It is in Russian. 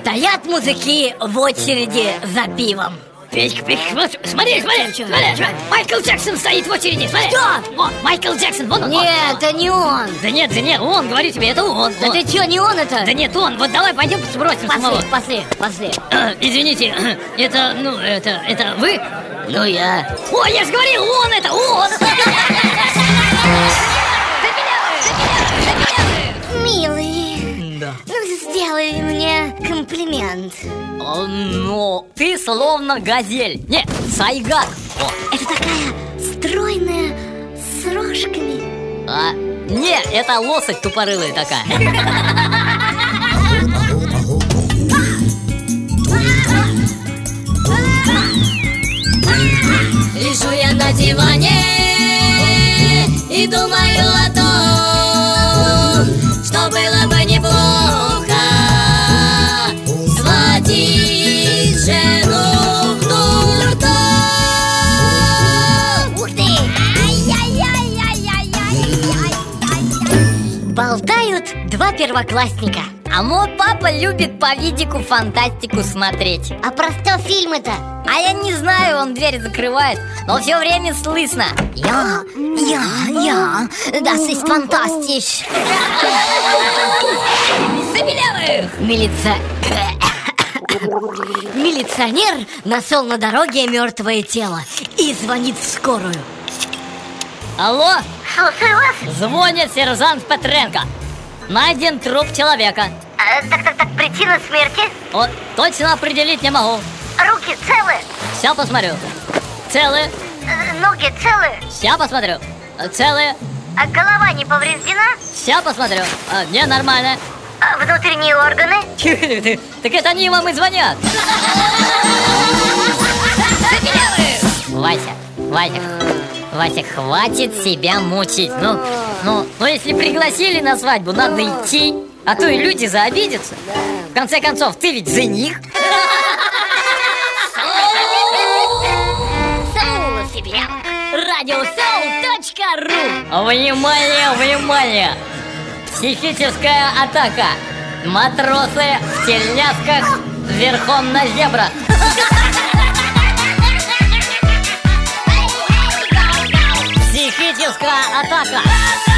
Стоят мужики в очереди за пивом. Петька, смотри, Майкл Джексон стоит в очереди, смотри. Кто? О, Майкл Джексон, вон он. Нет, это не он. Да нет, он, говорю тебе, это он. Да ты что, не он это? Да нет, он, вот давай пойдем сбросим самого. Пошли. Извините, это вы? Ну я. Ой, я же говорил, он это, он. Милый, Да. ну сделай мне комплимент. Ну, ты словно газель. Не, сайгак. Это такая стройная, с рожками. Не, это лосось тупорылая такая. Лежу я на диване и думаю о том, что было бы неплохо сводить жену к дурдому. Ух ты! Болтают два первоклассника. А мой папа любит по видику фантастику смотреть. А про что фильмы-то? А я не знаю, он дверь закрывает, но все время слышно. Я, das ist fantastisch. Милиционер нашел на дороге мертвое тело и звонит в скорую. Алло, Слушаю вас. звонит сержант Петренко. Найден труп человека. Так, причина смерти? Вот, точно определить не могу. Руки целы? Сейчас посмотрю. Целые. Ноги целы? Сейчас посмотрю. Целые. А голова не повреждена? Сейчас посмотрю. Не, нормально. А внутренние органы? Так это они вам и звонят. Вася, хватит себя мучить. Ну, если пригласили на свадьбу, надо идти. А то и люди заобидятся. В конце концов, ты ведь за них. Радиосоу.ру. Внимание! Психическая атака. Матросы в тельняшках верхом на зебрах. Психическая атака.